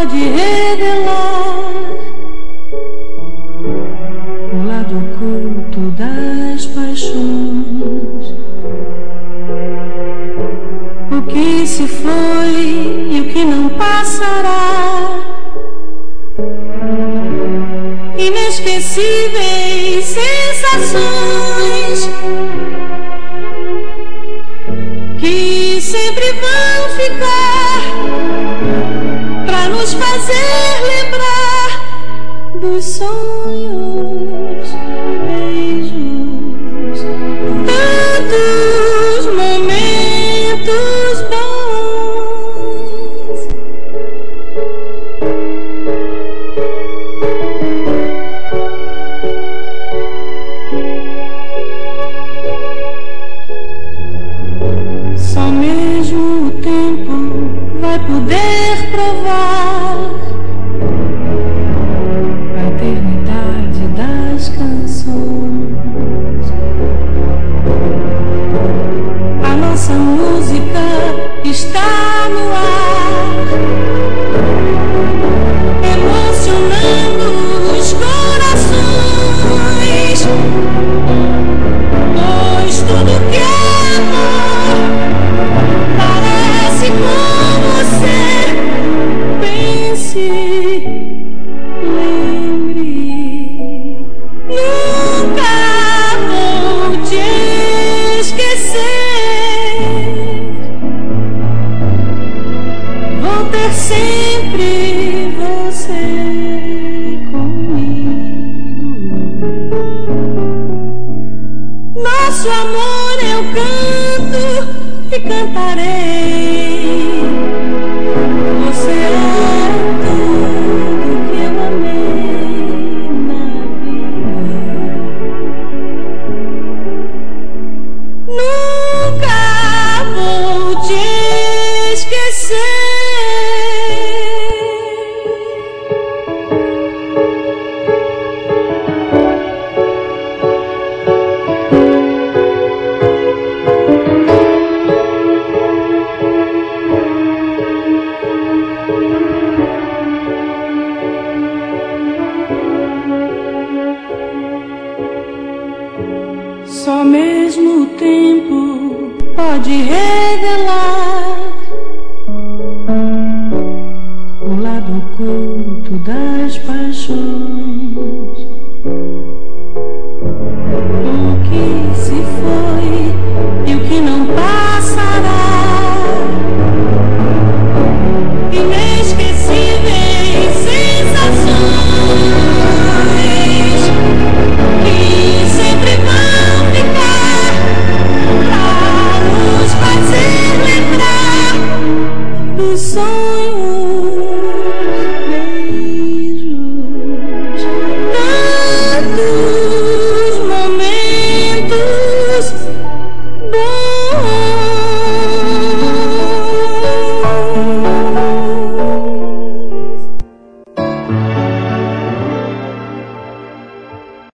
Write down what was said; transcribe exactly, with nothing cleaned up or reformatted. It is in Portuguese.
pode revelar o lado oculto das paixões. O que se foi e o que não passará. Inesquecíveis sensações que sempre vão ficar pra nos fazer lembrar dos sonhos, beijos, tantos momentos bons. Só mesmo o tempo vai poder provar a eternidade das canções. A nossa música está no ar, emocionando os corações, pois tudo que é amor parece com você. Pense, lembre, nunca vou te esquecer. Vou ter sempre você comigo. Nosso amor eu canto e cantarei. Você é tudo que eu amei na vida. Nunca vou te esquecer. Só mesmo o tempo pode revelar o lado oculto das paixões. O que se foi e o que não passará. Inesquecíveis sensações que sempre vão ficar pra nos fazer lembrar dos sonhos.